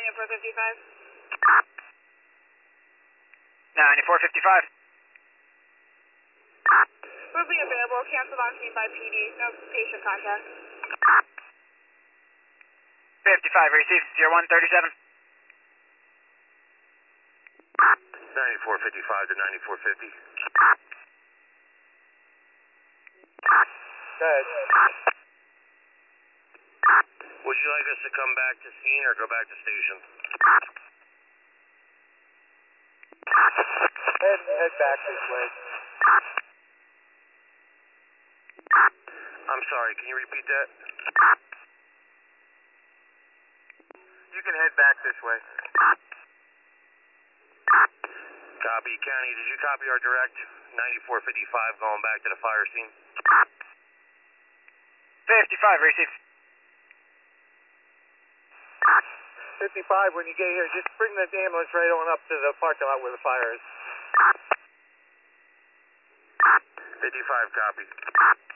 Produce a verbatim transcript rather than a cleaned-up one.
ninety-four fifty-five. ninety-four fifty-five. Will be available. Canceled on scene by P D. No patient contact. fifty-five, received. zero one thirty-seven. ninety-four fifty-five to ninety-four fifty. Good. Would you like us to come back to scene or go back to station? Head, head back this way. I'm sorry, can you repeat that? You can head back this way. Copy. County, did you copy our direct? ninety-four fifty-five going back to the fire scene. fifty-five, received. fifty-five, when you get here, just bring the ambulance right on up to the parking lot where the fire is. fifty-five, copy.